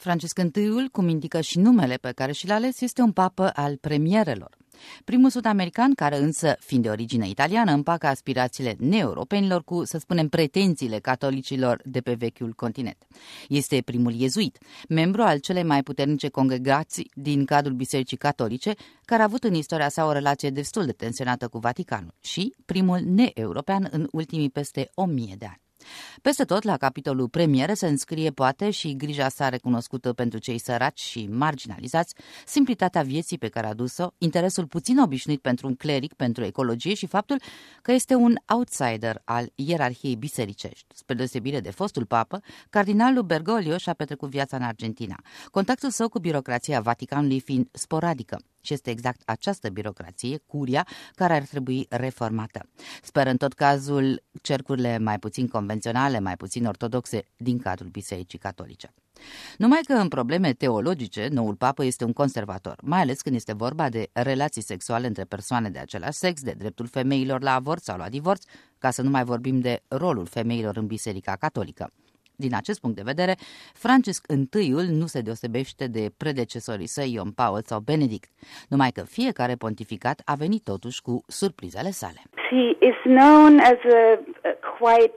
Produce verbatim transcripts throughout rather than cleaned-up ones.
Francisc I, cum indică și numele pe care și l-a ales, este un papă al premierelor. Primul sud-american care însă, fiind de origine italiană, împacă aspirațiile neeuropenilor cu, să spunem, pretențiile catolicilor de pe vechiul continent. Este primul iezuit, membru al celei mai puternice congregații din cadrul Bisericii Catolice, care a avut în istoria sa o relație destul de tensionată cu Vaticanul și primul neeuropean în ultimii peste o mie de ani. Peste tot, la capitolul premiere, se înscrie poate și grija sa recunoscută pentru cei săraci și marginalizați, simplitatea vieții pe care a dus-o, interesul puțin obișnuit pentru un cleric, pentru ecologie și faptul că este un outsider al ierarhiei bisericești. Spre deosebire de fostul papă, cardinalul Bergoglio și-a petrecut viața în Argentina, contactul său cu birocrația Vaticanului fiind sporadică. Și este exact această birocrație, curia, care ar trebui reformată. Sper în tot cazul cercurile mai puțin convenționale, mai puțin ortodoxe din cadrul Bisericii Catolice. Numai că în probleme teologice, noul papă este un conservator, mai ales când este vorba de relații sexuale între persoane de același sex, de dreptul femeilor la avort sau la divorț, ca să nu mai vorbim de rolul femeilor în Biserica Catolică. Din acest punct de vedere, Francisc I nu se deosebește de predecesorii săi Ioan Paul sau Benedict, numai că fiecare pontificat a venit totuși cu surprizele sale. He is known as a, a quite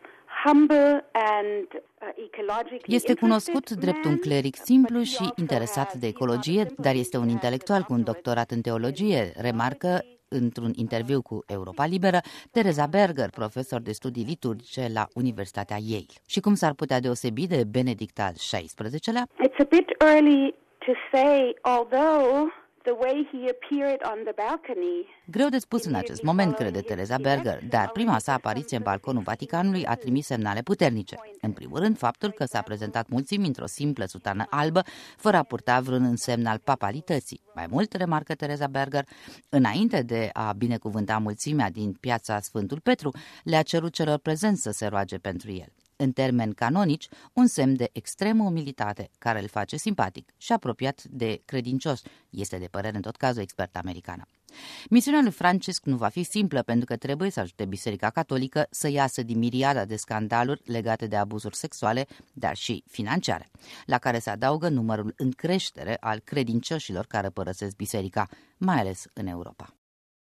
humble and Este cunoscut drept un cleric simplu și interesat de ecologie, dar este un intelectual cu un doctorat în teologie, remarcă într-un interviu cu Europa Liberă Teresa Berger, profesor de studii liturgice la Universitatea Yale. Și cum s-ar putea deosebi de Benedict al șaisprezecelea-lea? It's a bit early to say, although the way he appeared on the balcony. Greu de spus în acest moment, crede Teresa Berger, dar prima sa apariție în balconul Vaticanului a trimis semnale puternice. În primul rând, faptul că s-a prezentat mulțimi într-o simplă sutană albă, fără a purta vreun însemn al papalității. Mai mult, remarcă Teresa Berger, înainte de a binecuvânta mulțimea din piața Sfântul Petru, le-a cerut celor prezenți să se roage pentru el. În termeni canonici, un semn de extremă umilitate, care îl face simpatic și apropiat de credincios, este de părere în tot cazul o expertă americană. Misiunea lui Francisc nu va fi simplă, pentru că trebuie să ajute Biserica Catolică să iasă din miriada de scandaluri legate de abuzuri sexuale, dar și financiare, la care se adaugă numărul în creștere al credincioșilor care părăsesc biserica, mai ales în Europa.